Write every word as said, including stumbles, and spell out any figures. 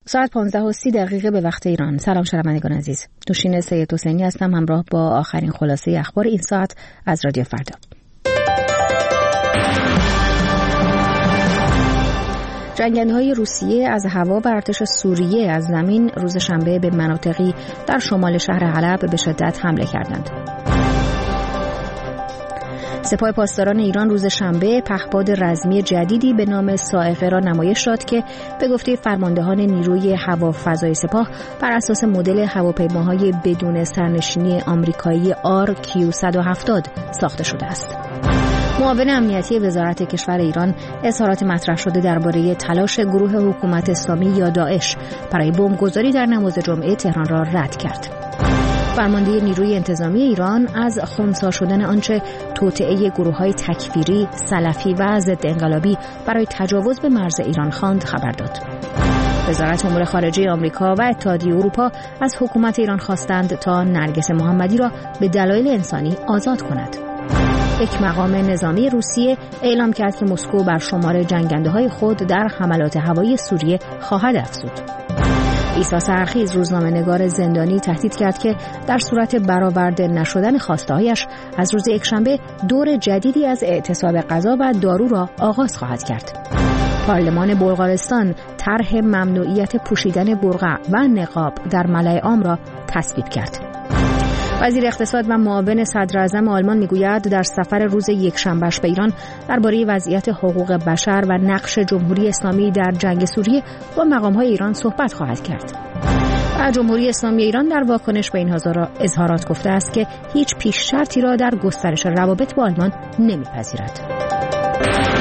ساعت پانزده و سی دقیقه به وقت ایران. سلام شنوندگان عزیز. نوشین سید حسینی هستم همراه با آخرین خلاصه اخبار این ساعت از رادیو فردا. جنگنده‌های روسیه از هوا و ارتش سوریه از زمین روز شنبه به مناطقی در شمال شهر حلب به شدت حمله کردند. سپاه پاسداران ایران روز شنبه پهپاد رزمی جدیدی به نام صاعقه را نمایش داد که به گفته فرماندهان نیروی هوافضای سپاه بر اساس مدل هواپیماهای بدون سرنشینی آمریکایی آر کیو صد و هفتاد ساخته شده است. معاون امنیتی وزارت کشور ایران اظهارات مطرح شده درباره تلاش گروه حکومت اسلامی یا داعش برای بمبگذاری در نماز جمعه تهران را رد کرد. فرمانده نیروی انتظامی ایران از خنثی شدن آنچه توطئه گروه‌های تکفیری، سلفی و ضد انقلابی برای تجاوز به مرز ایران خواند خبر داد. وزارت امور خارجه آمریکا و اتحادیه اروپا از حکومت ایران خواستند تا نرگس محمدی را به دلایل انسانی آزاد کند. یک مقام نظامی روسیه اعلام کرد که مسکو بر شمار جنگنده‌های خود در حملات هوایی سوریه خواهد افزود. عیسی سحرخیز روزنامه‌نگار زندانی تهدید کرد که در صورت برآورده نشدن خواسته‌هایش از روز یکشنبه دور جدیدی از اعتصاب غذا و دارو را آغاز خواهد کرد. پارلمان بلغارستان طرح ممنوعیت پوشیدن برقع و نقاب در ملأ عام را تصویب کرد. وزیر اقتصاد و معاون صدر اعظم آلمان میگوید در سفر روز یکشنبهش به ایران درباره وضعیت حقوق بشر و نقش جمهوری اسلامی در جنگ سوریه با مقام‌های ایران صحبت خواهد کرد. و جمهوری اسلامی ایران در واکنش به این اظهارات گفته است که هیچ پیش شرطی را در گسترش روابط با آلمان نمیپذیرد.